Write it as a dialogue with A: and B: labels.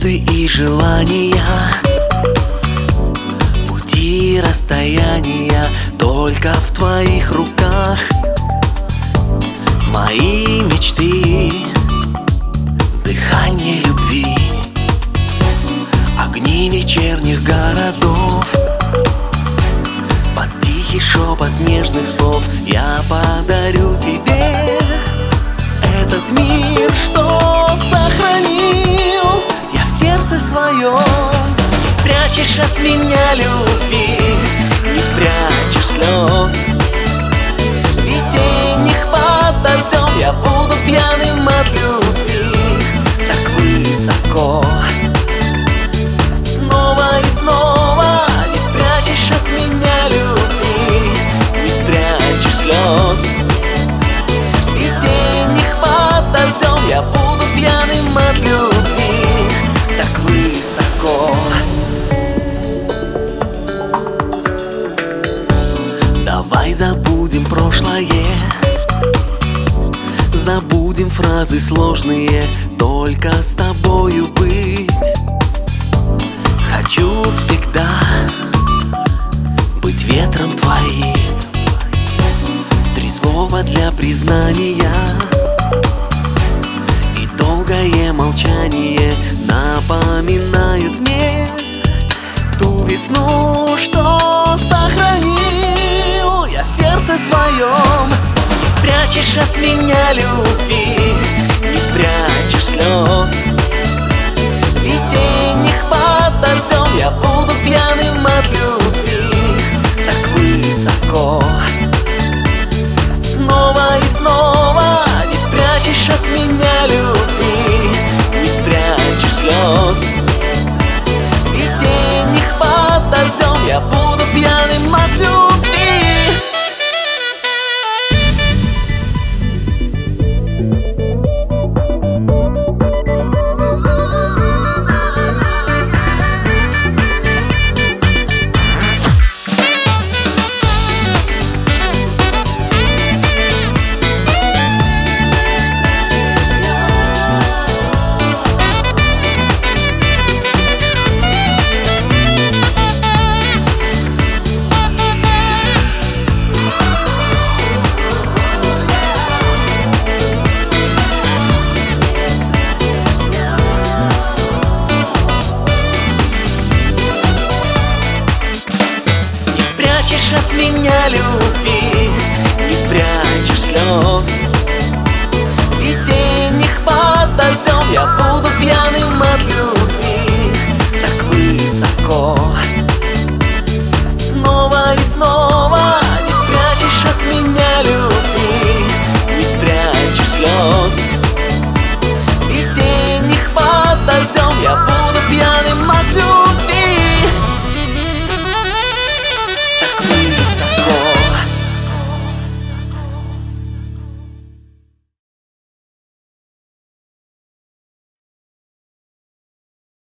A: надежды и желания, пути и расстояния только в твоих руках. Мои мечты, дыхание любви, огни вечерних городов. Под тихий шепот нежных слов я подарю тебе этот мир, что сохранил я в сердце своем. Не спрячешь от меня любви, не спрячешь слез весенних под дождем. Я буду пьяным от любви так высоко. Снова и снова не спрячешь от меня любви, не спрячешь слез весенних под дождем. Я буду пьяным от любви так высоко. Давай забудем прошлое, забудем фразы сложные, только с тобою быть. Хочу всегда быть ветром твоим. 3 слова для признания и долгое молчание напоминают мне ту весну, что сохранил я в сердце своем. Не спрячешь от меня любви, не спрячешь слез